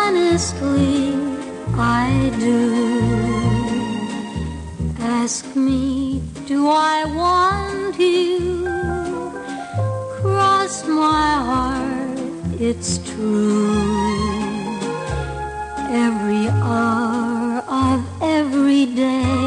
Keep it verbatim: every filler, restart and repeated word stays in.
honestly I do. Ask me, do I want you? Cross my heart, it's true. Every hour of every day